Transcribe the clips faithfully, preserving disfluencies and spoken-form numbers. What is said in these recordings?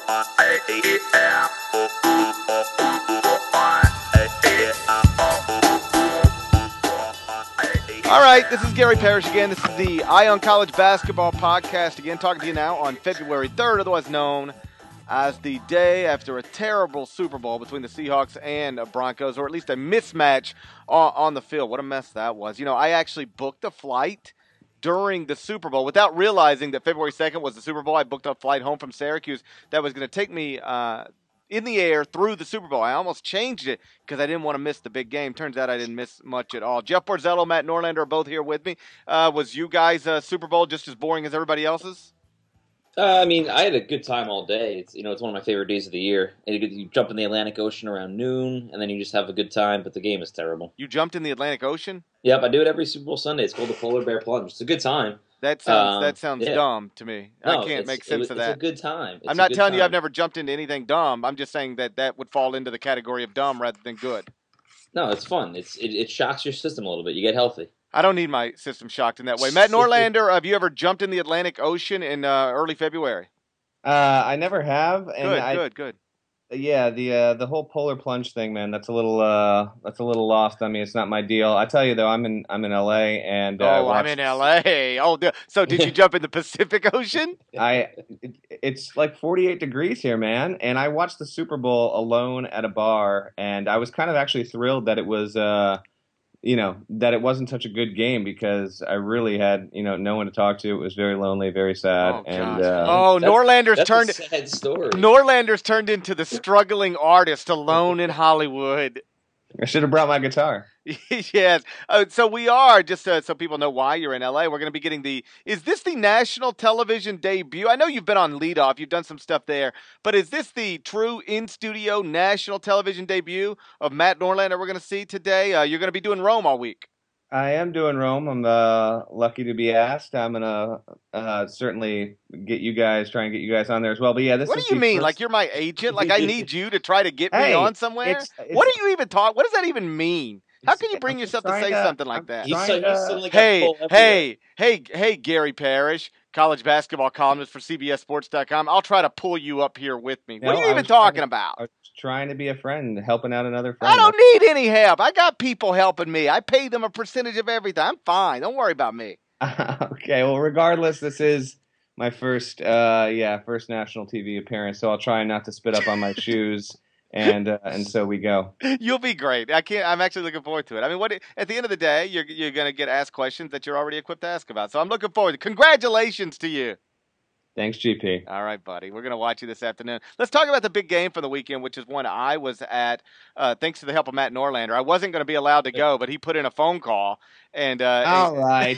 All right, this is Gary Parrish again. This is the Eye on College Basketball Podcast. Again, talking to you now on February third, otherwise known as the day after a terrible Super Bowl between the Seahawks and Broncos, or at least a mismatch on, on the field. What a mess that was. You know, I actually booked a flight during the Super Bowl without realizing that February second was the Super Bowl. I booked a flight home from Syracuse that was going to take me uh, in the air through the Super Bowl. I almost changed it because I didn't want to miss the big game. Turns out I didn't miss much at all. Jeff Borzello, Matt Norlander are both here with me. Uh, was you guys' uh, Super Bowl just as boring as everybody else's? Uh, I mean, I had a good time all day. It's you know, it's one of my favorite days of the year. And you, you jump in the Atlantic Ocean around noon, and then you just have a good time. But the game is terrible. You jumped in the Atlantic Ocean? Yep, I do it every Super Bowl Sunday. It's called the Polar Bear Plunge. It's a good time. That sounds um, that sounds yeah. dumb to me. No, I can't make sense it, of that. It's a good time. It's I'm not telling time. you I've never jumped into anything dumb. I'm just saying that that would fall into the category of dumb rather than good. No, it's fun. It's it, it shocks your system a little bit. You get healthy. I don't need my system shocked in that way. Matt Norlander, have you ever jumped in the Atlantic Ocean in uh, early February? Uh, I never have. And good, I, good, good. Yeah, the uh, the whole polar plunge thing, man. That's a little uh, that's a little lost on me. It's not my deal. I tell you though, I'm in I'm in L A and uh, oh, watched, I'm in L A. Oh, so did you jump in the Pacific Ocean? I it, it's like forty-eight degrees here, man. And I watched the Super Bowl alone at a bar, and I was kind of actually thrilled that it was. Uh, You know, that it wasn't such a good game because I really had, you know, no one to talk to. It was very lonely, very sad. Oh, and uh, oh that's, Norlander's that's turned a sad story. Norlander's turned into the struggling artist alone in Hollywood. I should have brought my guitar. Yes. Uh, so we are, just uh, so people know why you're in L A, we're going to be getting the, is this the national television debut? I know you've been on Leadoff. You've done some stuff there. But is this the true in-studio national television debut of Matt Norlander we're going to see today? Uh, you're going to be doing Rome all week. I am doing Rome. I'm uh, lucky to be asked. I'm going to uh, certainly get you guys, try and get you guys on there as well. But yeah, this what is do you the mean? first... Like you're my agent? Like I need you to try to get me Hey, on somewhere? it's- it's- What do you even talk? What does that even mean? How can you bring I'm yourself to trying say to- something like I'm that? He's, trying so, he's to- suddenly got Hey, full everywhere. hey, hey, hey, Gary Parrish, college basketball columnist for C B S Sports dot com. I'll try to pull you up here with me. No, what are you I even was trying talking to- about? I was trying to be a friend, helping out another friend. I don't need any help. I got people helping me. I pay them a percentage of everything. I'm fine. Don't worry about me. Okay, well, regardless, this is my first, uh, yeah, first national T V appearance, so I'll try not to spit up on my shoes, and uh, and so we go. You'll be great. I can't. I'm actually looking forward to it. I mean, what at the end of the day, you're you're going to get asked questions that you're already equipped to ask about. So I'm looking forward. Congratulations to you. Thanks, G P. All right, buddy. We're going to watch you this afternoon. Let's talk about the big game for the weekend, which is one I was at, uh, thanks to the help of Matt Norlander. I wasn't going to be allowed to go, but he put in a phone call. And uh, All right.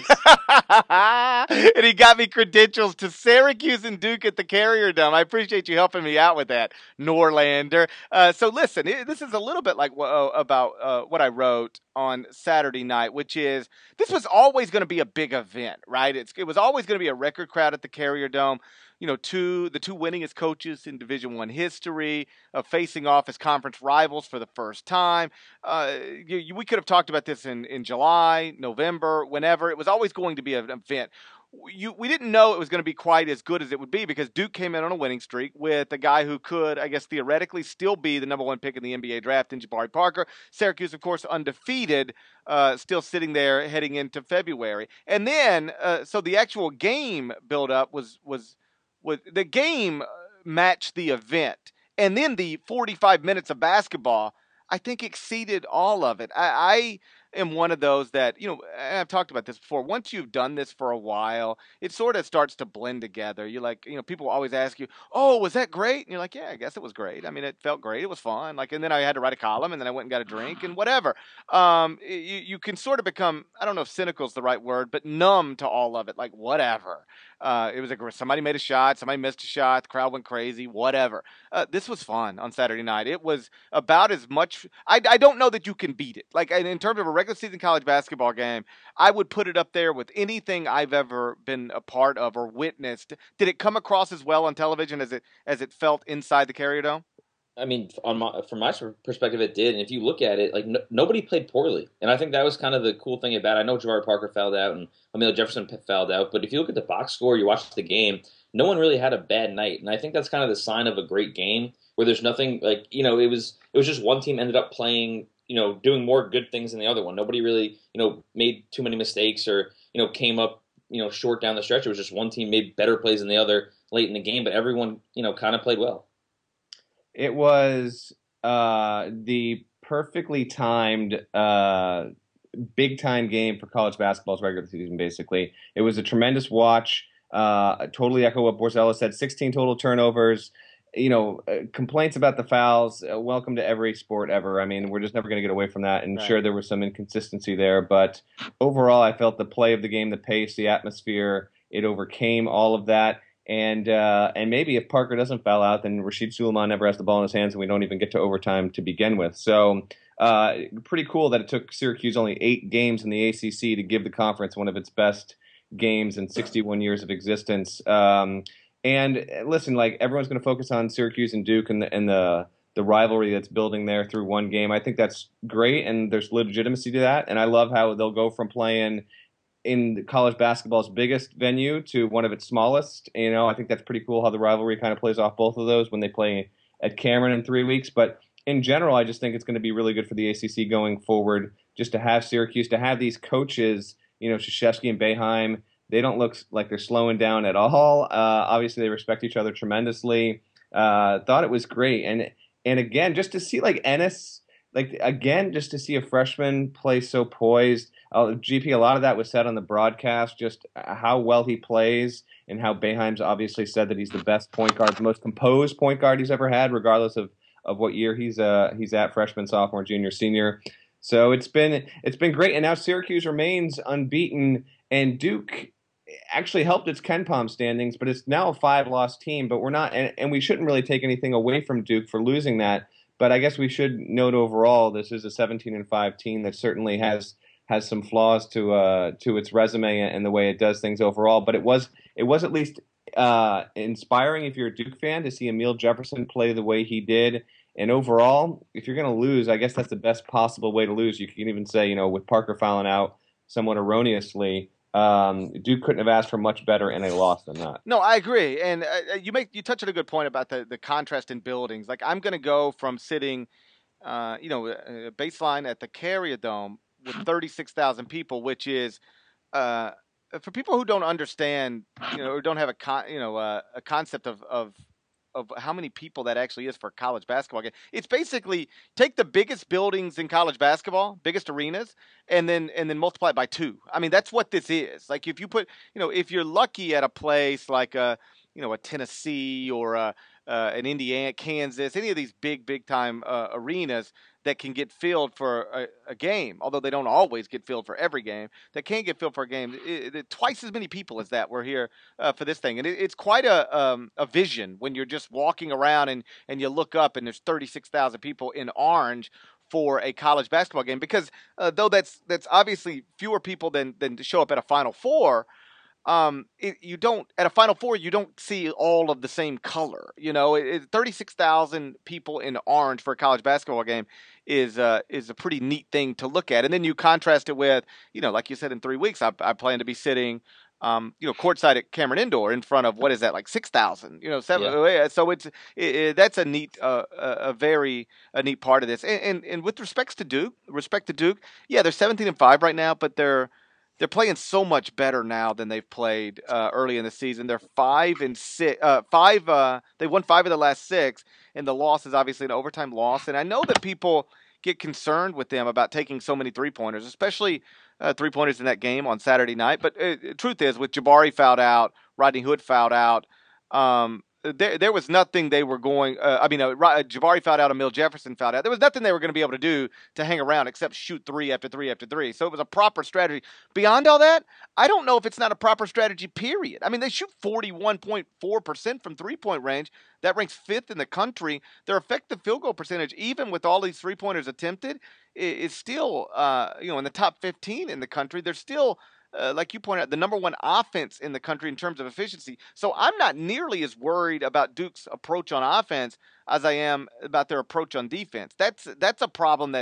and he got me credentials to Syracuse and Duke at the Carrier Dome. I appreciate you helping me out with that, Norlander. Uh, so listen, it, this is a little bit like uh, about uh, what I wrote on Saturday night, which is this was always going to be a big event, right? It's, it was always going to be a record crowd at the Carrier Dome. You know, two the two winningest coaches in Division One history, uh, facing off as conference rivals for the first time. Uh, you, you, we could have talked about this in, in July, November, whenever. It was always going to be an event. You, we didn't know it was going to be quite as good as it would be because Duke came in on a winning streak with a guy who could, I guess, theoretically still be the number one pick in the N B A draft in Jabari Parker. Syracuse, of course, undefeated, uh, still sitting there heading into February. And then, uh, so the actual game build-up was was was the game matched the event, and then the forty-five minutes of basketball, I think, exceeded all of it. I, I am one of those that, you know, and I've talked about this before. Once you've done this for a while, it sort of starts to blend together. You're like, you know, people always ask you, "Oh, was that great?" And you're like, "Yeah, I guess it was great. I mean, it felt great. It was fun." Like, and then I had to write a column, and then I went and got a drink and whatever. Um, you you can sort of become, I don't know if cynical is the right word, but numb to all of it. Like, whatever. Uh, it was a somebody made a shot, somebody missed a shot, the crowd went crazy, whatever. Uh, this was fun on Saturday night. It was about as much. I, I don't know that you can beat it. Like in terms of a regular season college basketball game, I would put it up there with anything I've ever been a part of or witnessed. Did it come across as well on television as it as it felt inside the Carrier Dome? I mean, on my, from my perspective, it did. And if you look at it, like no, nobody played poorly, and I think that was kind of the cool thing about it. I know Jabari Parker fouled out and Emil Jefferson fouled out, but if you look at the box score, you watch the game, no one really had a bad night, and I think that's kind of the sign of a great game where there's nothing like you know it was it was just one team ended up playing you know doing more good things than the other one. Nobody really you know made too many mistakes or you know came up you know short down the stretch. It was just one team made better plays than the other late in the game, but everyone you know kind of played well. It was uh, the perfectly timed uh, big time game for college basketball's regular season. Basically, it was a tremendous watch. Uh, totally echo what Borzella said. sixteen total turnovers. You know, uh, complaints about the fouls. Uh, welcome to every sport ever. I mean, we're just never going to get away from that. And Right. sure, there was some inconsistency there, but overall, I felt the play of the game, the pace, the atmosphere, it overcame all of that. And uh, and maybe if Parker doesn't foul out, then Rasheed Suleiman never has the ball in his hands, and we don't even get to overtime to begin with. So uh, pretty cool that it took Syracuse only eight games in the A C C to give the conference one of its best games in sixty-one years of existence. Um, and listen, like everyone's going to focus on Syracuse and Duke and the, and the the rivalry that's building there through one game. I think that's great, and there's legitimacy to that. And I love how they'll go from playing in college basketball's biggest venue to one of its smallest. You know, I think that's pretty cool how the rivalry kind of plays off both of those when they play at Cameron in three weeks. But in general, I just think it's going to be really good for the A C C going forward, just to have Syracuse, to have these coaches, you know, Krzyzewski and Boeheim. They don't look like they're slowing down at all. Uh, obviously, they respect each other tremendously. Uh, thought it was great. And, and again, just to see like Ennis, like again, just to see a freshman play so poised. Uh, G P, a lot of that was said on the broadcast, just how well he plays and how Boeheim's obviously said that he's the best point guard, the most composed point guard he's ever had, regardless of, of what year he's uh he's at, freshman, sophomore, junior, senior. So it's been it's been great, and now Syracuse remains unbeaten, and Duke actually helped its KenPom standings, but it's now a five-loss team. But we're not, and, and we shouldn't really take anything away from Duke for losing that. But I guess we should note overall this is a seventeen and five team that certainly has has some flaws to uh, to its resume and the way it does things overall. But it was it was at least uh, inspiring if you're a Duke fan to see Emil Jefferson play the way he did. And overall, if you're going to lose, I guess that's the best possible way to lose. You can even say, you know, with Parker fouling out somewhat erroneously, um, Duke couldn't have asked for much better in a loss than that. No, I agree, and uh, you make you touch on a good point about the, the contrast in buildings. Like I'm going to go from sitting, uh, you know, a baseline at the Carrier Dome with thirty-six thousand people, which is, uh, for people who don't understand, you know, or don't have a con- you know uh, a concept of of of how many people that actually is for a college basketball game. It's basically take the biggest buildings in college basketball, biggest arenas, and then and then multiply it by two. I mean, that's what this is. Like if you put, you know, if you're lucky at a place like a, you know, a Tennessee or a, uh, an Indiana, Kansas, any of these big, big time uh, arenas that can get filled for a, a game, although they don't always get filled for every game, that can get filled for a game. It, it, twice as many people as that were here uh, for this thing. And it, it's quite a um, a vision when you're just walking around and, and you look up and there's thirty-six thousand people in orange for a college basketball game. Because uh, though that's that's obviously fewer people than, than to show up at a Final Four, um, it, you don't at a Final Four you don't see all of the same color. You know, it, it, thirty-six thousand people in orange for a college basketball game is uh, is a pretty neat thing to look at. And then you contrast it with, you know, like you said, in three weeks I, I plan to be sitting, um, you know, courtside at Cameron Indoor in front of what is that, like six thousand? You know, seven. Yeah. So it's it, it, that's a neat, uh, a, a very a neat part of this. And, and and with respects to Duke, respect to Duke, yeah, they're seventeen and five right now, but they're They're playing so much better now than they've played uh, early in the season. They're five and six. Uh, five. Uh, they won five of the last six, and the loss is obviously an overtime loss. And I know that people get concerned with them about taking so many three pointers, especially uh, three pointers in that game on Saturday night. But uh, truth is, with Jabari fouled out, Rodney Hood fouled out. Um, There, there was nothing they were going. Uh, I mean, uh, Jabari fouled out, Emil Jefferson fouled out. There was nothing they were going to be able to do to hang around except shoot three after three after three. So it was a proper strategy. Beyond all that, I don't know if it's not a proper strategy. Period. I mean, they shoot forty-one point four percent from three point range. That ranks fifth in the country. Their effective field goal percentage, even with all these three pointers attempted, is still, uh, you know, in the top fifteen in the country. They're still. Uh, like you pointed out, the number one offense in the country in terms of efficiency. So I'm not nearly as worried about Duke's approach on offense as I am about their approach on defense. That's that's a problem that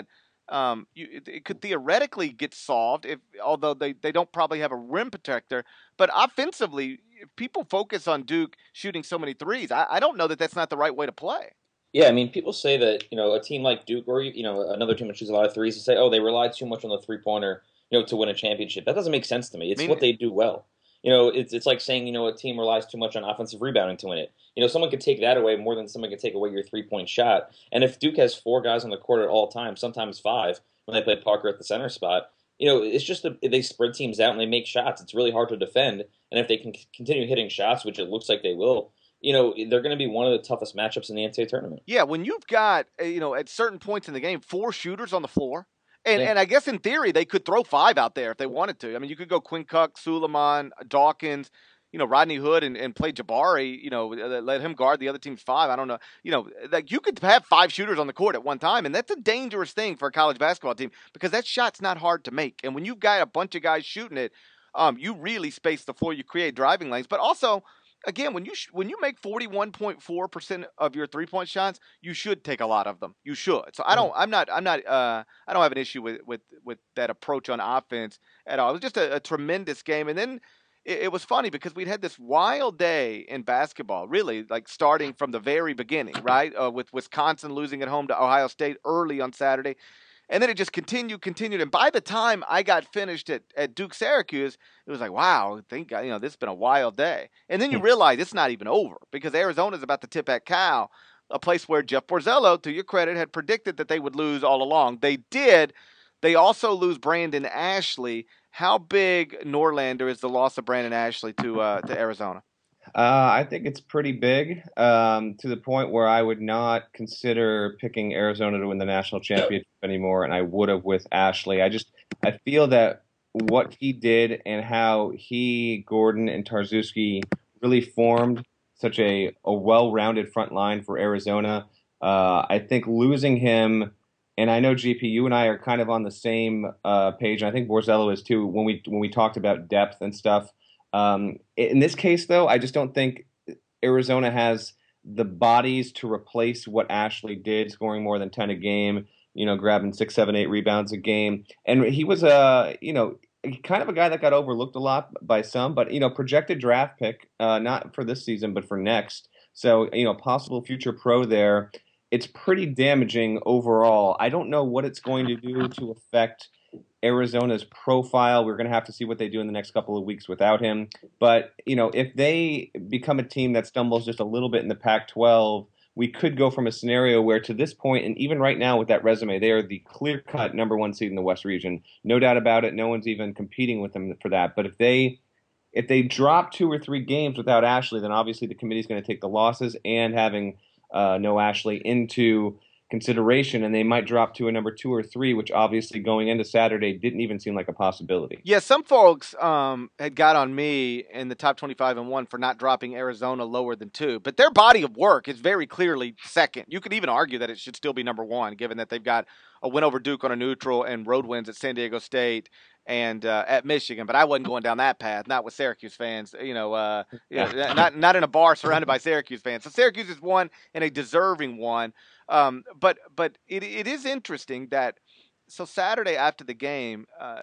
Um, you, it, it could theoretically get solved if, although they, they don't probably have a rim protector. But offensively, if people focus on Duke shooting so many threes, I, I don't know that that's not the right way to play. Yeah, I mean, people say that, you know, a team like Duke or, you know, another team that shoots a lot of threes to say, oh, they rely too much on the three-pointer, you know, to win a championship. That doesn't make sense to me. It's I mean, what they do well. You know, it's it's like saying, you know, a team relies too much on offensive rebounding to win it. You know, someone could take that away more than someone could take away your three-point shot. And if Duke has four guys on the court at all times, sometimes five, when they play Parker at the center spot, you know, it's just a, they spread teams out and they make shots. It's really hard to defend. And if they can continue hitting shots, which it looks like they will, you know, they're going to be one of the toughest matchups in the N C double A tournament. Yeah, when you've got, uh, you know, at certain points in the game, four shooters on the floor, and, Yeah. and I guess in theory they could throw five out there if they wanted to. I mean, you could go Quinn Cook, Suleiman, Dawkins, you know, Rodney Hood, and, and play Jabari, you know, let him guard the other team's five. I don't know. You know, like you could have five shooters on the court at one time, and that's a dangerous thing for a college basketball team because that shot's not hard to make. And when you've got a bunch of guys shooting it, um, you really space the floor, you create driving lanes, but also – again, when you sh- when you make forty-one point four percent of your three-point shots, you should take a lot of them. You should. So I don't I'm not I'm not uh I don't have an issue with with, with that approach on offense at all. It was just a, a tremendous game. And then it, it was funny because we'd had this wild day in basketball, really, like starting from the very beginning, right? Uh, with Wisconsin losing at home to Ohio State early on Saturday. And then it just continued, continued. And by the time I got finished at, at Duke Syracuse, it was like, wow, I think, you know, this has been a wild day. And then you realize it's not even over because Arizona's about to tip at Cal, a place where Jeff Borzello, to your credit, had predicted that they would lose all along. They did. They also lose Brandon Ashley. How big, Norlander, is the loss of Brandon Ashley to uh, to Arizona? Uh, I think it's pretty big, um, to the point where I would not consider picking Arizona to win the national championship anymore, and I would have with Ashley. I just I feel that what he did and how he, Gordon, and Tarczewski really formed such a, a well-rounded front line for Arizona. Uh, I think losing him, and I know G P, you and I are kind of on the same uh, page, and I think Borzello is too. When we when we talked about depth and stuff. Um, in this case, though, I just don't think Arizona has the bodies to replace what Ashley did, scoring more than ten a game, you know, grabbing six, seven, eight rebounds a game. And he was a, you know, kind of a guy that got overlooked a lot by some, but, you know, projected draft pick, uh, not for this season, but for next. So, you know, possible future pro there. It's pretty damaging overall. I don't know what it's going to do to affect Arizona's profile. We're going to have to see what they do in the next couple of weeks without him. But, you know, if they become a team that stumbles just a little bit in the Pac twelve, we could go from a scenario where to this point, and even right now with that resume, they are the clear-cut number one seed in the West region. No doubt about it. No one's even competing with them for that. But if they if they drop two or three games without Ashley, then obviously the committee's going to take the losses and having uh, no Ashley into consideration, and they might drop to a number two or three, which obviously going into Saturday didn't even seem like a possibility. Yeah, some folks um, had got on me in the top twenty-five and one for not dropping Arizona lower than two, but their body of work is very clearly second. You could even argue that it should still be number one, given that they've got a win over Duke on a neutral and road wins at San Diego State and uh, at Michigan. But I wasn't going down that path, not with Syracuse fans. You know, uh, you know, not not in a bar surrounded by Syracuse fans. So Syracuse is one and a deserving one. Um, but but it it is interesting that so Saturday after the game, uh,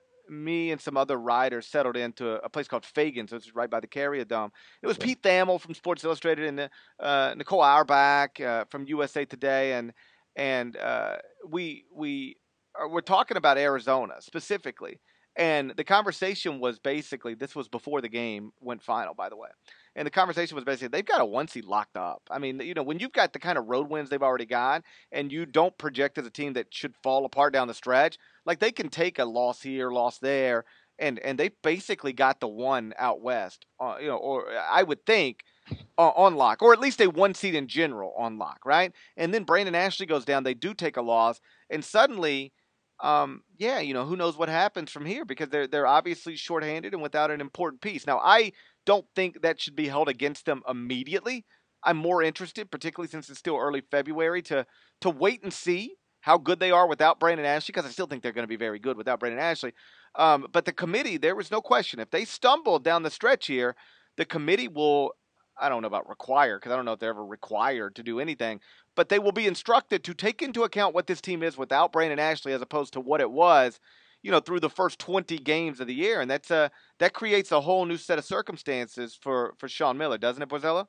me and some other writers settled into a, a place called Fagan's, which is right by the Carrier Dome. It was Pete Thamel from Sports Illustrated and uh, Nicole Auerbach uh, from U S A Today, and and uh, we we are, we're talking about Arizona specifically. And the conversation was basically, this was before the game went final, by the way. And the conversation was basically, they've got a one seed locked up. I mean, you know, when you've got the kind of road wins they've already got, and you don't project as a team that should fall apart down the stretch, like they can take a loss here, loss there, and and they basically got the one out west, uh, you know, or I would think uh, on lock, or at least a one seed in general on lock, right? And then Brandon Ashley goes down, they do take a loss, and suddenly. Um, yeah, you know, who knows what happens from here because they're they're obviously shorthanded and without an important piece. Now, I don't think that should be held against them immediately. I'm more interested, particularly since it's still early February, to to wait and see how good they are without Brandon Ashley, because I still think they're going to be very good without Brandon Ashley. Um, but the committee, there was no question. If they stumble down the stretch here, the committee will I don't know about require, because I don't know if they're ever required to do anything, but they will be instructed to take into account what this team is without Brandon Ashley as opposed to what it was, you know, through the first twenty games of the year. And that's a, that creates a whole new set of circumstances for, for Sean Miller, doesn't it, Borzella?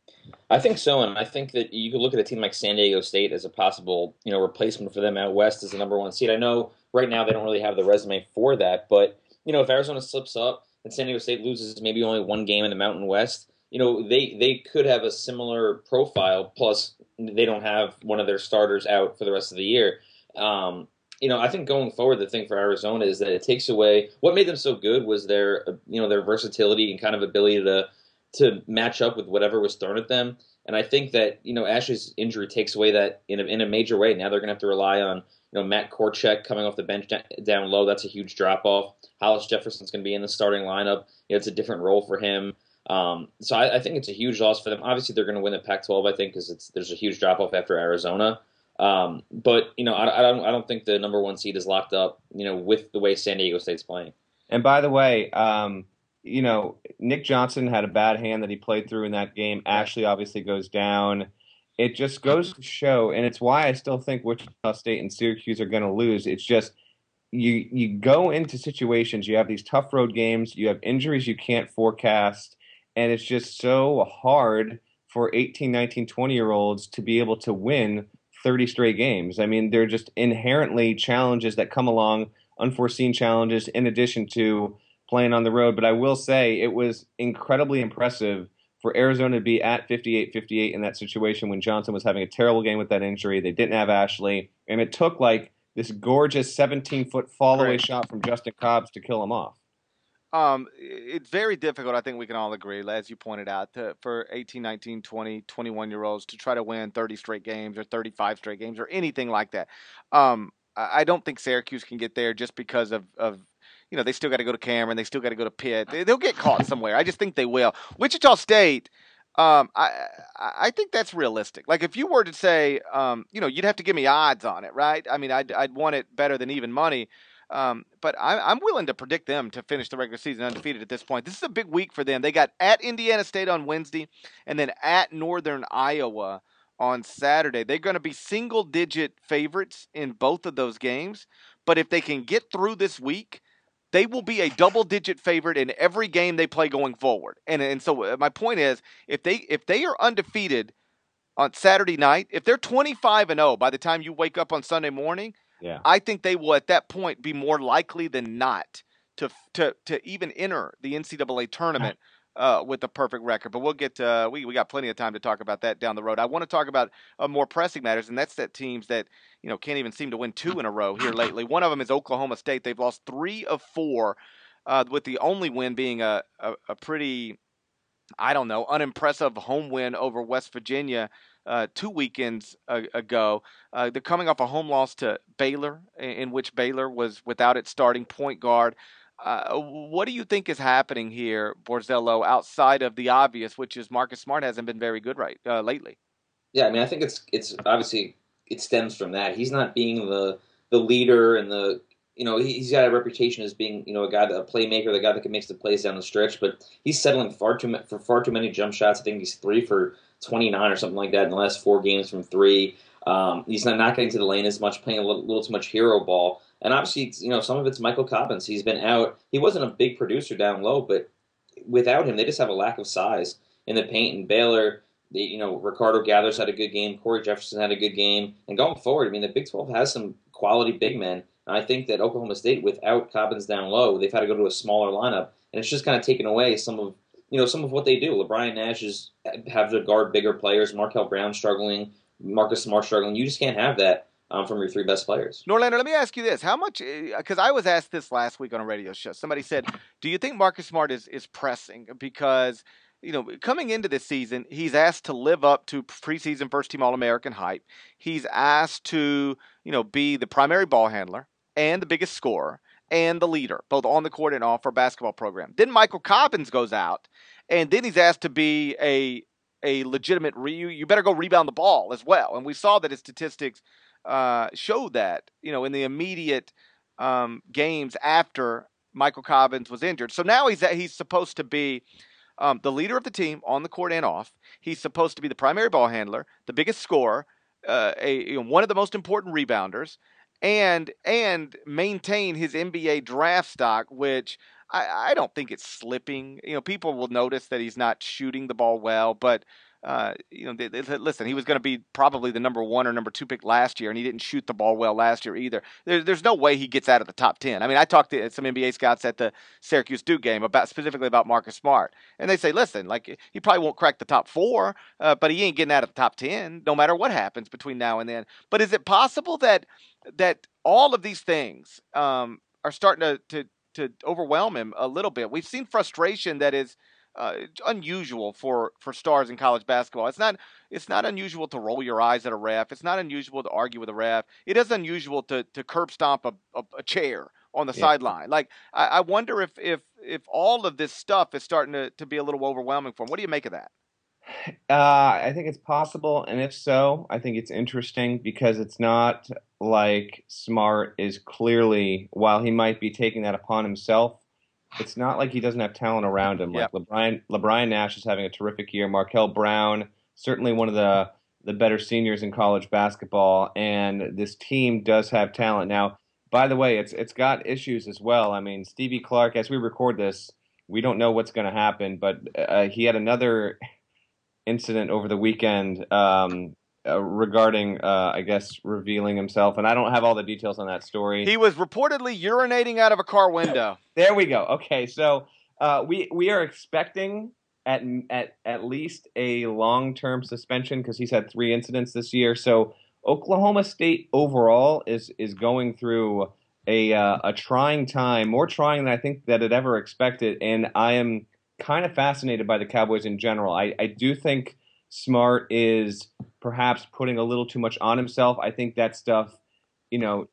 I think so, and I think that you could look at a team like San Diego State as a possible, you know, replacement for them out west as the number one seed. I know right now they don't really have the resume for that, but you know, if Arizona slips up and San Diego State loses maybe only one game in the Mountain West, you know, they they could have a similar profile. Plus, they don't have one of their starters out for the rest of the year. Um, you know, I think going forward, the thing for Arizona is that it takes away what made them so good was their, you know, their versatility and kind of ability to to match up with whatever was thrown at them. And I think that, you know, Ashley's injury takes away that in a, in a major way. Now they're going to have to rely on, you know, Matt Korchek coming off the bench down low. That's a huge drop off. Hollis Jefferson's going to be in the starting lineup. You know, it's a different role for him. Um, so I, I think it's a huge loss for them. Obviously, they're going to win the Pac twelve, I think, because it's there's a huge drop off after Arizona. Um, but you know, I, I don't I don't think the number one seed is locked up. You know, with the way San Diego State's playing. And by the way, um, you know, Nick Johnson had a bad hand that he played through in that game. Ashley obviously goes down. It just goes to show, and it's why I still think Wichita State and Syracuse are going to lose. It's just you you go into situations, you have these tough road games, you have injuries you can't forecast, and it's just so hard for eighteen, nineteen, twenty-year-olds to be able to win thirty straight games. I mean, they're just inherently challenges that come along, unforeseen challenges, in addition to playing on the road. But I will say it was incredibly impressive for Arizona to be at fifty-eight fifty-eight in that situation when Johnson was having a terrible game with that injury. They didn't have Ashley, and it took like this gorgeous seventeen-foot fall-away shot from Justin Cobbs to kill him off. Um, it's very difficult, I think we can all agree, as you pointed out, to, for eighteen, nineteen, twenty, twenty-one-year-olds to try to win thirty straight games or thirty-five straight games or anything like that. Um, I don't think Syracuse can get there just because of, of you know, they still got to go to Cameron. They still got to go to Pitt. They, they'll get caught somewhere. I just think they will. Wichita State, um, I I think that's realistic. Like if you were to say, um, you know, you'd have to give me odds on it, right? I mean, I'd, I'd want it better than even money. Um, but I, I'm willing to predict them to finish the regular season undefeated at this point. This is a big week for them. They got at Indiana State on Wednesday and then at Northern Iowa on Saturday. They're going to be single-digit favorites in both of those games. But if they can get through this week, they will be a double-digit favorite in every game they play going forward. And and so my point is, if they if they are undefeated on Saturday night, if they're twenty-five and oh by the time you wake up on Sunday morning, yeah. I think they will at that point be more likely than not to to to even enter the N C double A tournament uh, with a perfect record. But we'll get uh, we we got plenty of time to talk about that down the road. I want to talk about uh, more pressing matters, and that's that teams that you know can't even seem to win two in a row here lately. One of them is Oklahoma State. They've lost three of four, uh, with the only win being a, a, a pretty, I don't know, unimpressive home win over West Virginia uh, two weekends uh, ago. Uh, they're coming off a home loss to Baylor, in, in which Baylor was without its starting point guard. Uh, what do you think is happening here, Borzello, outside of the obvious, which is Marcus Smart hasn't been very good right uh, lately? Yeah, I mean, I think it's it's obviously it stems from that. He's not being the the leader and the you know he's got a reputation as being you know a guy, a playmaker, the guy that can make the plays down the stretch. But he's settling far too for far too many jump shots. I think he's three for twenty-nine or something like that in the last four games from three. Um, he's not, not getting to the lane as much, playing a little, little too much hero ball. And obviously, you know, some of it's Michael Cobbins. He's been out. He wasn't a big producer down low, but without him, they just have a lack of size in the paint. And Baylor, they, you know, Ricardo Gathers had a good game. Corey Jefferson had a good game. And going forward, I mean, the Big twelve has some quality big men. And I think that Oklahoma State, without Cobbins down low, they've had to go to a smaller lineup. And it's just kind of taken away some of, you know, some of what they do. LeBron Nash is have to guard bigger players. Markel Brown struggling. Marcus Smart struggling. You just can't have that um, from your three best players. Norlander, let me ask you this. How much, because I was asked this last week on a radio show. Somebody said, do you think Marcus Smart is, is pressing? Because, you know, coming into this season, he's asked to live up to preseason first-team All-American hype. He's asked to, you know, be the primary ball handler and the biggest scorer and the leader, both on the court and off our basketball program. Then Michael Cobbins goes out, and then he's asked to be a a legitimate re- you better go rebound the ball as well. And we saw that his statistics uh, showed that, you know, in the immediate um, games after Michael Cobbins was injured. So now he's he's supposed to be um, the leader of the team on the court and off. He's supposed to be the primary ball handler, the biggest scorer, uh, a, you know, one of the most important rebounders, and and maintain his N B A draft stock, which I, I don't think it's slipping. You know, people will notice that he's not shooting the ball well, but uh, you know, they, they, listen, he was going to be probably the number one or number two pick last year, and he didn't shoot the ball well last year either. There, there's no way he gets out of the top ten. I mean, I talked to some N B A scouts at the Syracuse Duke game about specifically about Marcus Smart, and they say, listen, like he probably won't crack the top four, uh, but he ain't getting out of the top ten, no matter what happens between now and then. But is it possible that that all of these things um, are starting to, to to overwhelm him a little bit? We've seen frustration that is uh, unusual for, for stars in college basketball. It's not it's not unusual to roll your eyes at a ref. It's not unusual to argue with a ref. It is unusual to to curb stomp a, a, a chair on the yeah. sideline. Like I, I wonder if if if all of this stuff is starting to, to be a little overwhelming for him. What do you make of that? Uh, I think it's possible, and if so, I think it's interesting because it's not like Smart is clearly, while he might be taking that upon himself, it's not like he doesn't have talent around him. Like yep. LeBron, LeBron Nash is having a terrific year. Markel Brown, certainly one of the, the better seniors in college basketball, and this team does have talent. Now, by the way, it's it's got issues as well. I mean, Stevie Clark, as we record this, we don't know what's going to happen, but uh, he had another incident over the weekend um, uh, regarding, uh, I guess, revealing himself. And I don't have all the details on that story. He was reportedly urinating out of a car window. There we go. Okay, so uh, we we are expecting at at at least a long-term suspension because he's had three incidents this year. So Oklahoma State overall is is going through a uh, a trying time, more trying than I think that it ever expected. And I am kind of fascinated by the Cowboys in general. I, I do think Smart is perhaps putting a little too much on himself. I think that stuff, you know,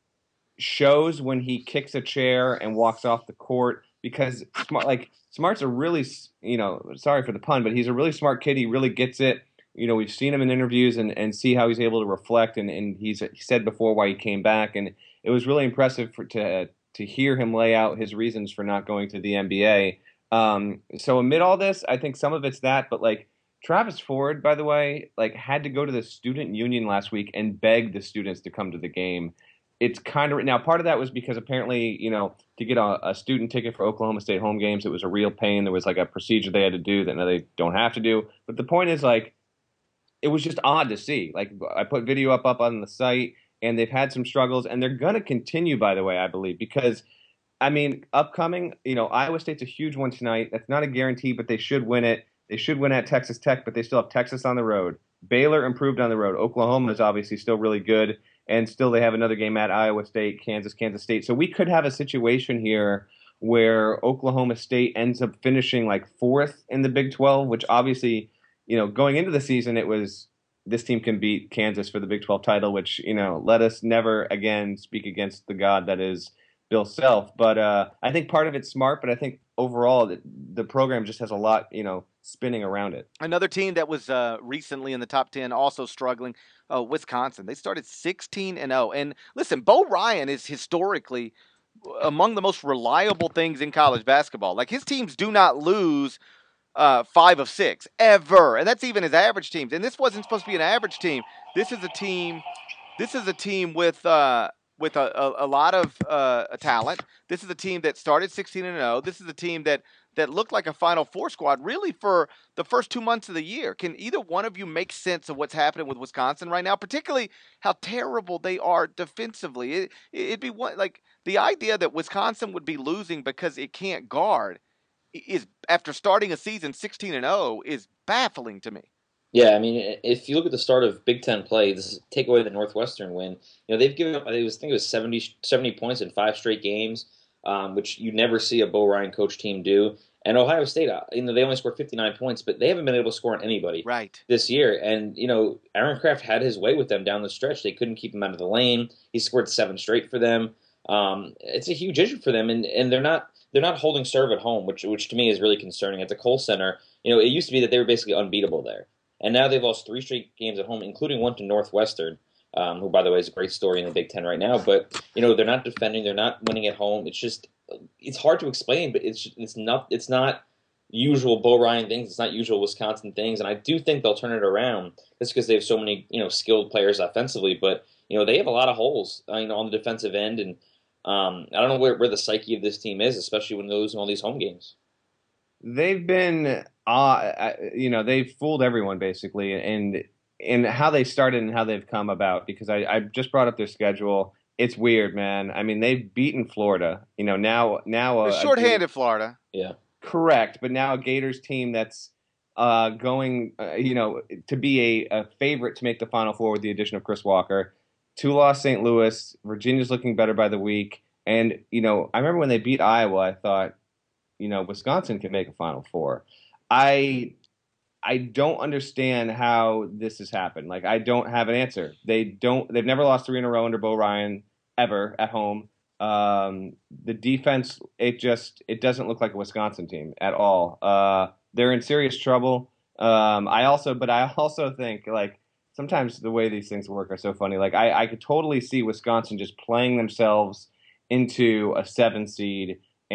shows when he kicks a chair and walks off the court because Smart, like Smart's a really, you know, sorry for the pun, but he's a really smart kid. He really gets it. You know, we've seen him in interviews and, and see how he's able to reflect. And, and he's he said before why he came back. And it was really impressive for, to to hear him lay out his reasons for not going to the N B A. Um, so amid all this, I think some of it's that, but like Travis Ford, by the way, like had to go to the student union last week and beg the students to come to the game. It's kind of now part of that was because apparently, you know, to get a, a student ticket for Oklahoma State home games, it was a real pain. There was like a procedure they had to do that now they don't have to do. But the point is like, it was just odd to see. Like I put video up up on the site and they've had some struggles and they're going to continue, by the way, I believe, because I mean, upcoming, you know, Iowa State's a huge one tonight. That's not a guarantee, but they should win it. They should win at Texas Tech, but they still have Texas on the road. Baylor improved on the road. Oklahoma is obviously still really good, and still they have another game at Iowa State, Kansas, Kansas State. So we could have a situation here where Oklahoma State ends up finishing like fourth in the Big twelve, which obviously, you know, going into the season, it was this team can beat Kansas for the Big twelve title, which, you know, let us never again speak against the God that is Bill Self, but uh, I think part of it's Smart, but I think overall the, the program just has a lot, you know, spinning around it. Another team that was uh, recently in the top ten, also struggling, uh, Wisconsin. They started sixteen and oh, and listen, Bo Ryan is historically among the most reliable things in college basketball. Like his teams do not lose uh, five of six ever, and that's even his average teams. And this wasn't supposed to be an average team. This is a team. This is a team with. Uh, with a, a, a lot of uh, talent. This is a team that started sixteen and oh. This is a team that, that looked like a Final Four squad really for the first two months of the year. Can either one of you make sense of what's happening with Wisconsin right now, particularly how terrible they are defensively? It, it'd be one, like the idea that Wisconsin would be losing because it can't guard is, after starting a season sixteen and oh, is baffling to me. Yeah, I mean, if you look at the start of Big Ten play, this is take away the Northwestern win. You know, they've given up. I was think it was seventy, seventy points in five straight games, um, which you never see a Bo Ryan coach team do. And Ohio State, you know, they only scored fifty-nine points, but they haven't been able to score on anybody right this year. And you know, Aaron Kraft had his way with them down the stretch. They couldn't keep him out of the lane. He scored seven straight for them. Um, it's a huge issue for them, and and they're not they're not holding serve at home, which which to me is really concerning. At the Kohl Center, you know, it used to be that they were basically unbeatable there. And now they've lost three straight games at home, including one to Northwestern, um, who, by the way, is a great story in the Big Ten right now. But, you know, they're not defending. They're not winning at home. It's just – it's hard to explain, but it's it's not it's not usual Bo Ryan things. It's not usual Wisconsin things, and I do think they'll turn it around. Just because they have so many, you know, skilled players offensively, but you know they have a lot of holes, uh, you know, on the defensive end, and um, I don't know where, where the psyche of this team is, especially when they're losing all these home games. They've been, uh, you know, they've fooled everyone basically, and and how they started and how they've come about. Because I, I just brought up their schedule. It's weird, man. I mean, they've beaten Florida. You know, now now They're a, shorthanded, Florida. Yeah, correct, but now a Gators team that's uh, going, uh, you know, to be a, a favorite to make the Final Four with the addition of Chris Walker. Two lost Saint Louis. Virginia's looking better by the week. And, you know, I remember when they beat Iowa, I thought, you know, Wisconsin can make a Final Four. I I don't understand how this has happened. Like, I don't have an answer. They don't. They've never lost three in a row under Bo Ryan ever at home. Um, the defense, it just it doesn't look like a Wisconsin team at all. Uh, they're in serious trouble. Um, I also, but I also think like sometimes the way these things work are so funny. Like I, I could totally see Wisconsin just playing themselves into a seven seed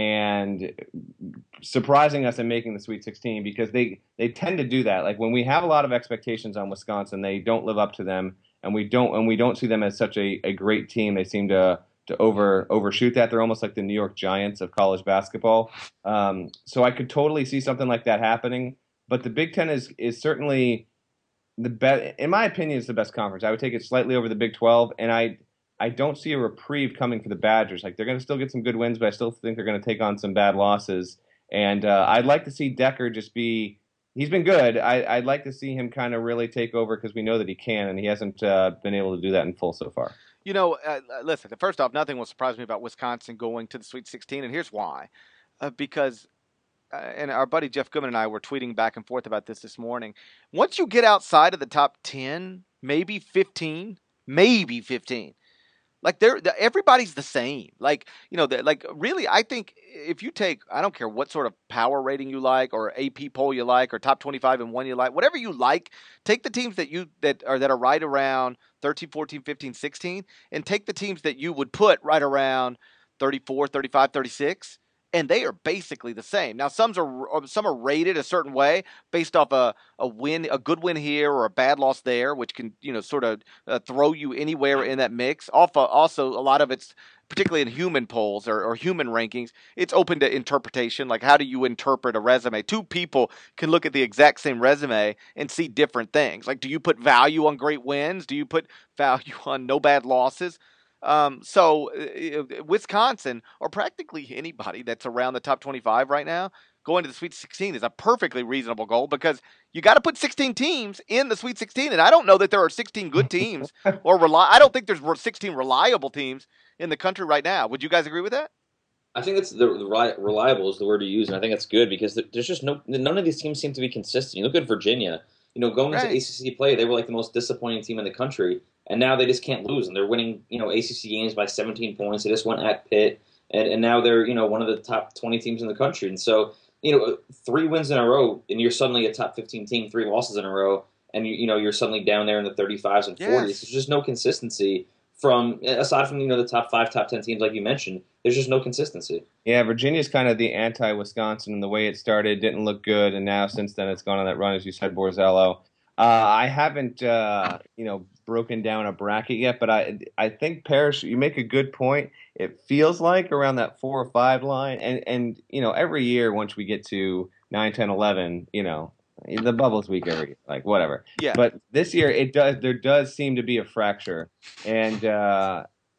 and surprising us and making the Sweet sixteen because they, they tend to do that. Like when we have a lot of expectations on Wisconsin, they don't live up to them, and we don't and we don't see them as such a, a great team. They seem to to over overshoot that. They're almost like the New York Giants of college basketball. Um, so I could totally see something like that happening. But the Big Ten is is certainly the best, in my opinion, is the best conference. I would take it slightly over the Big twelve, and I I don't see a reprieve coming for the Badgers. Like they're going to still get some good wins, but I still think they're going to take on some bad losses. And uh, I'd like to see Decker just be. He's been good. I, I'd like to see him kind of really take over because we know that he can, and he hasn't uh, been able to do that in full so far. You know, uh, listen, first off, nothing will surprise me about Wisconsin going to the Sweet sixteen, and here's why. Uh, because, uh, and our buddy Jeff Goodman and I were tweeting back and forth about this this morning. Once you get outside of the top ten, maybe fifteen, maybe fifteen, like they're, they're everybody's the same. Like, you know, like really, I think if you take, I don't care what sort of power rating you like or A P poll you like or top twenty-five and one you like, whatever you like, take the teams that you that are that are right around thirteen, fourteen, fifteen, sixteen, and take the teams that you would put right around thirty-four, thirty-five, thirty-six, and they are basically the same. Now, some are some are rated a certain way based off a, a win, a good win here or a bad loss there, which can, you know, sort of uh, throw you anywhere in that mix. Also, also, a lot of it's, particularly in human polls or, or human rankings, it's open to interpretation. Like, how do you interpret a resume? Two people can look at the exact same resume and see different things. Like, do you put value on great wins? Do you put value on no bad losses? Um, so uh, Wisconsin, or practically anybody that's around the top twenty-five right now, going to the Sweet sixteen is a perfectly reasonable goal because you got to put sixteen teams in the Sweet sixteen, and I don't know that there are sixteen good teams or rely. I don't think there's sixteen reliable teams in the country right now. Would you guys agree with that? I think that's the, the reliable is the word to use, and I think that's good because there's just no none of these teams seem to be consistent. You look at Virginia. You know, going into Right. A C C play, they were like the most disappointing team in the country, and now they just can't lose, and they're winning, you know, A C C games by seventeen points. They just went at Pitt, and, and now they're, you know, one of the top twenty teams in the country. And so, you know, three wins in a row, and you're suddenly a top fifteen team. Three losses in a row, and you, you know, you're suddenly down there in the thirty-fives and forties. Yes. There's just no consistency from aside from you know the top five, top ten teams like you mentioned. There's just no consistency. Yeah, Virginia's kind of the anti-Wisconsin, and the way it started didn't look good, and now since then it's gone on that run, as you said, Borzello. Uh, I haven't, uh, you know, broken down a bracket yet, but I, I think Parrish, you make a good point. It feels like around that four or five line, and and you know, every year once we get to nine, ten, eleven, you know, the bubbles week every year, like whatever. Yeah. But this year it does. There does seem to be a fracture, and uh,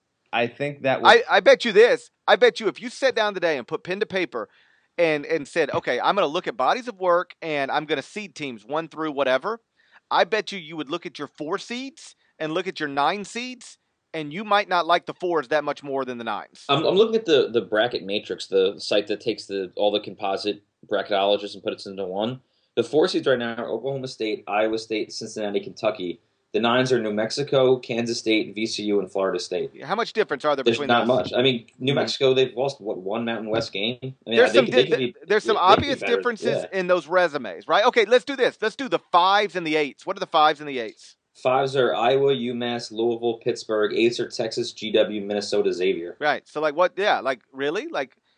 I think that was, I, I bet you this. I bet you if you sat down today and put pen to paper and, and said, okay, I'm going to look at bodies of work and I'm going to seed teams one through whatever, I bet you you would look at your four seeds and look at your nine seeds, and you might not like the fours that much more than the nines. I'm, I'm looking at the, the bracket matrix, the site that takes the all the composite bracketologists and puts it into one. The four seeds right now are Oklahoma State, Iowa State, Cincinnati, Kentucky. The nines are New Mexico, Kansas State, V C U, and Florida State. How much difference are there There's between not those? much. I mean, New Mexico, they've lost, what, one Mountain West game? I mean, There's they- some they di- could be- there's some they- they could obvious be better. differences Yeah. in those resumes, right? Okay, let's do this. Let's do the fives and the eights. What are the fives and the eights? Fives are Iowa, UMass, Louisville, Pittsburgh. Eights are Texas, G W, Minnesota, Xavier. Right. So like what? Yeah. Like really? Like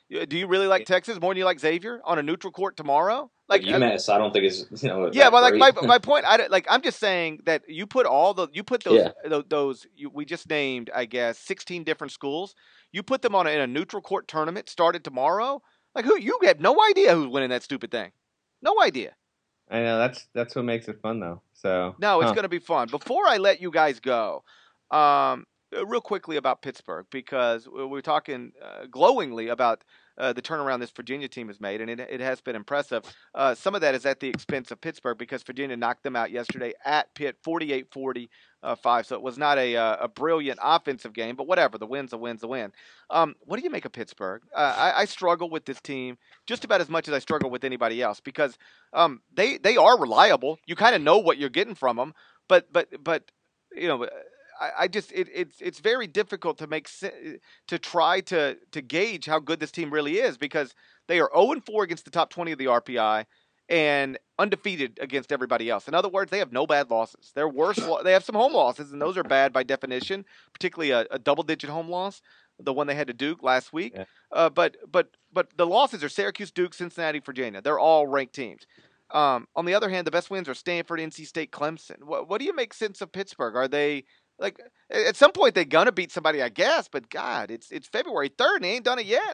Y- Do you really like Texas more than you like Xavier on a neutral court tomorrow? Like Like, uh, UMass, I don't think is you know. yeah, that but like my great. my point, I don't- like I'm just saying that you put all the you put those Yeah. those, those you, we just named, I guess, sixteen different schools. You put them on a, in a neutral court tournament started tomorrow. Like who you have no idea who's winning that stupid thing. No idea. I know that's that's what makes it fun though. So No, it's huh. going to be fun. Before I let you guys go, um, uh, real quickly about Pittsburgh, because we we're talking uh, glowingly about uh, the turnaround this Virginia team has made, and it, it has been impressive. Uh, some of that is at the expense of Pittsburgh because Virginia knocked them out yesterday at Pitt forty-eight forty-five. So it was not a, uh, a brilliant offensive game, but whatever. The win's a win's a win. Um, what do you make of Pittsburgh? Uh, I, I struggle with this team just about as much as I struggle with anybody else because um, they, they are reliable. You kind of know what you're getting from them, but but but you know. I, I just it, it's it's very difficult to make se- to try to to gauge how good this team really is because they are zero and four against the top twenty of the R P I and undefeated against everybody else. In other worst, they have no bad losses. Their worst lo- they have some home losses, and those are bad by definition, particularly a, a double digit home loss, the one they had to Duke last week. Yeah. Uh, but but but the losses are Syracuse, Duke, Cincinnati, Virginia. They're all ranked teams. Um, on the other hand, the best wins are Stanford, N C State, Clemson. What, what do you make sense of Pittsburgh? Are they like at some point they're gonna beat somebody, I guess? But God, it's it's February third and they ain't done it yet.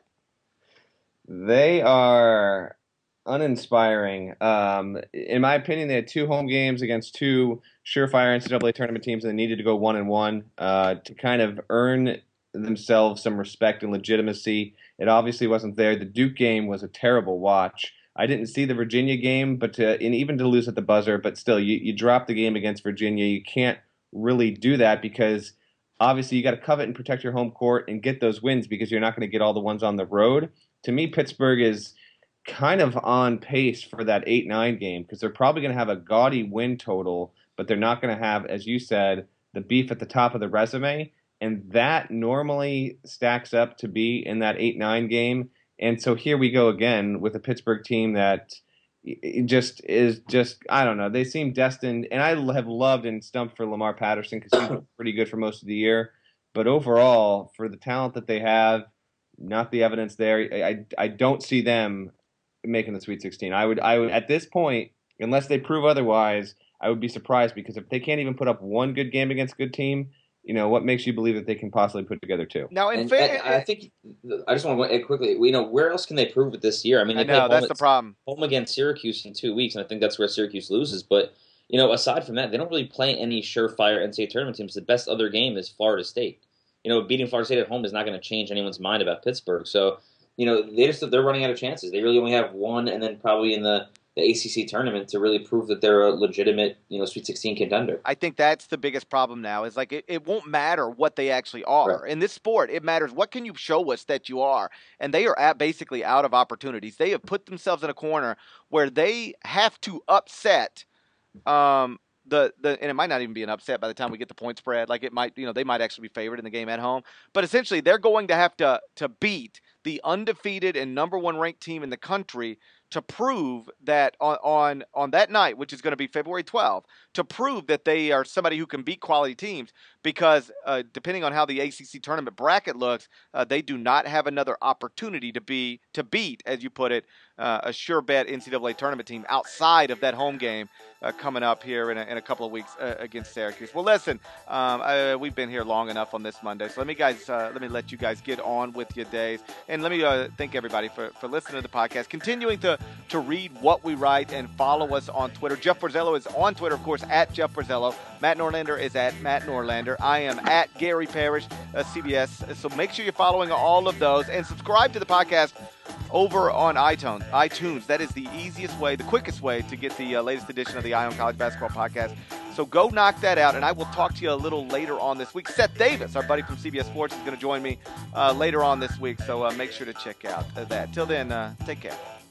They are uninspiring. Um, in my opinion, they had two home games against two surefire N C double A tournament teams, and they needed to go one and one uh, to kind of earn themselves some respect and legitimacy. It obviously wasn't there. The Duke game was a terrible watch. I didn't see the Virginia game, but to, and even to lose at the buzzer, but still, you, you drop the game against Virginia. You can't really do that because obviously you got to covet and protect your home court and get those wins because you're not going to get all the ones on the road. To me, Pittsburgh is kind of on pace for that eight nine game because they're probably going to have a gaudy win total, but they're not going to have, as you said, the beef at the top of the resume. And that normally stacks up to be in that eight nine game. And so here we go again with a Pittsburgh team that just is just, I don't know, they seem destined. And I have loved and stumped for Lamar Patterson because he's been pretty good for most of the year. But overall, for the talent that they have, not the evidence there, I, I don't see them making the Sweet sixteen. I would, I would at this point, unless they prove otherwise, I would be surprised because if they can't even put up one good game against a good team, you know, what makes you believe that they can possibly put together two? Now, in And, fa- and I think I just want to quickly. You know, where else can they prove it this year? I mean, they I play know home, that's at- the problem. home against Syracuse in two weeks, and I think that's where Syracuse loses. But you know, aside from that, they don't really play any surefire N C double A tournament teams. The best other game is Florida State. You know, beating Florida State at home is not going to change anyone's mind about Pittsburgh. So, you know, they just they're running out of chances. They really only have one, and then probably in the. the A C C tournament to really prove that they're a legitimate, you know, Sweet sixteen contender. I think that's the biggest problem now is like it, it won't matter what they actually are. Right. In this sport, it matters what can you show us that you are. And they are at basically out of opportunities. They have put themselves in a corner where they have to upset um the, the and it might not even be an upset by the time we get the point spread. Like it might, you know, they might actually be favored in the game at home. But essentially they're going to have to to beat the undefeated and number one ranked team in the country to prove that on, on on that night, which is going to be February twelfth, to prove that they are somebody who can beat quality teams because uh, depending on how the A C C tournament bracket looks, uh, they do not have another opportunity to be to beat, as you put it, uh, a sure bet N C double A tournament team outside of that home game uh, coming up here in a, in a couple of weeks uh, against Syracuse. Well, listen, um, I, we've been here long enough on this Monday, so let me guys uh, let me let you guys get on with your days, and let me uh, thank everybody for, for listening to the podcast, continuing to to read what we write and follow us on Twitter. Jeff Borzello is on Twitter, of course, at Jeff Borzello. Matt Norlander is at Matt Norlander. I am at Gary Parrish, uh, C B S. So make sure you're following all of those and subscribe to the podcast over on iTunes. iTunes. That is the easiest way, the quickest way to get the uh, latest edition of the Eye on College Basketball podcast. So go knock that out, and I will talk to you a little later on this week. Seth Davis, our buddy from C B S Sports, is going to join me uh, later on this week, so uh, make sure to check out uh, that. Till then, uh, take care.